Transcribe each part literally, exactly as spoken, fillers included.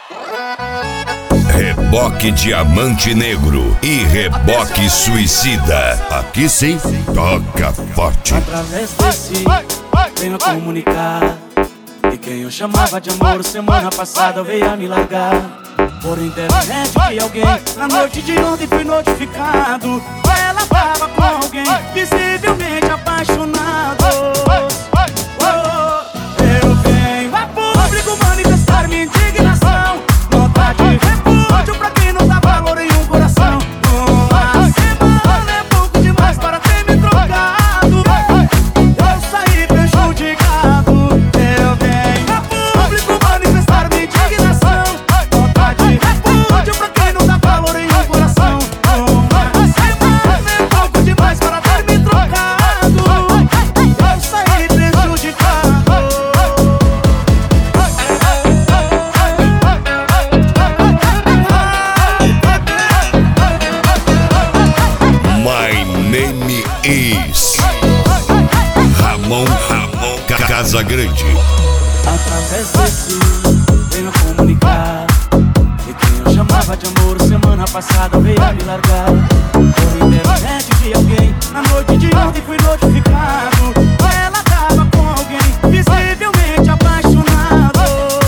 Reboque Diamante Negro e Reboque Suicida. Aqui sim, toca forte. Através desse, venho comunicar que quem eu chamava de amor semana passada veio a me largar. Por internet que alguém na noite de ontem foi notificado. Ela tava com alguém visivelmente apaixonado. Oh, eu venho a público manifestar minha indignação. Nota de repúdio pra quem não dá valor em um coração. Uma semana é pouco demais para ter me trocado. Eu saí prejudicado. Eu venho a público manifestar minha indignação. Nota de repúdio pra quem não dá valor em um coração. Uma semana é pouco demais para ter me trocado. Eu saí prejudicado. My name is Ramon Ramon Casagrande. Através desse, venho comunicar que quem eu chamava de amor semana passada veio a me largar. Por internet de alguém na noite de ontem fui notificado. Ela tava com alguém visivelmente apaixonado.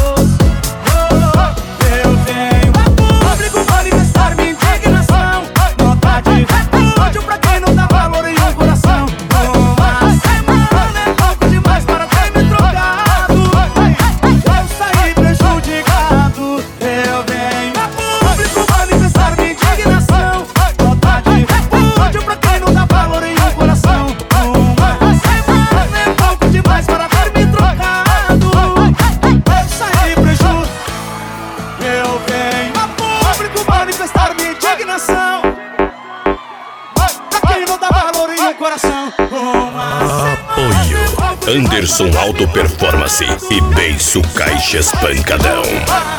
Oh, eu venho a público manifestar minha indignação. Nota de repúdio pra quem não dá valor em um coração. Uma semana é pouco demais para ter me trocado. Eu saí prejudicado. Eu venho a público manifestar minha indignação. Nota de repúdio pra quem não dá valor em um coração. Uma semana é pouco demais para ter me trocado. Eu saí prejudicado. Eu venho a público manifestar minha indignação. Pra quem não dá valor em um coração. Uma Apoio Anderson Auto Performance e Beiço Caixas Pancadão.